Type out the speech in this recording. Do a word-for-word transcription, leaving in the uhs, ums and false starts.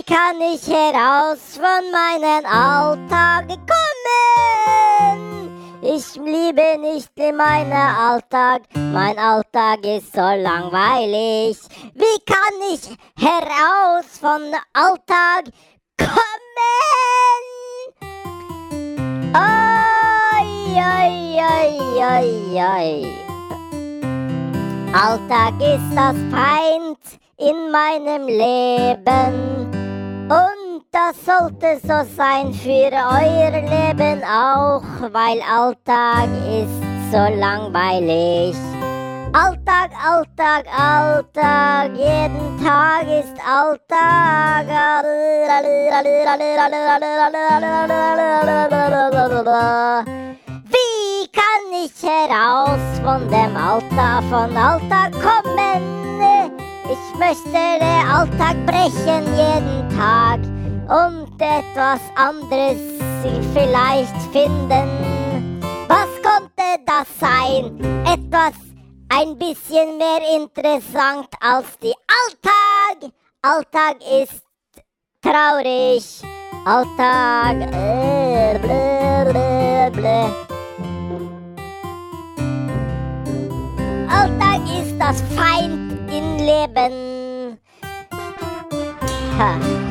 kann ich heraus von meinem Alltag kommen? Ich liebe nicht meinen Alltag, mein Alltag ist so langweilig. Wie kann ich heraus vom Alltag kommen? Oi, oi, oi, oi, oi. Alltag ist das Feind in meinem Leben und das sollte so sein für euer Leben auch, weil Alltag ist so langweilig. Alltag, Alltag, Alltag, jeden Tag ist Alltag. Wie kann ich heraus von dem Alltag, von Alltag kommen? Ich möchte den Alltag brechen jeden Tag und etwas anderes vielleicht finden. Was konnte das sein? Etwas ein bisschen mehr interessant als die Alltag. Alltag ist traurig. Alltag. Äh, blö, blö, blö. Alltag ist das Feind im Leben. Ha.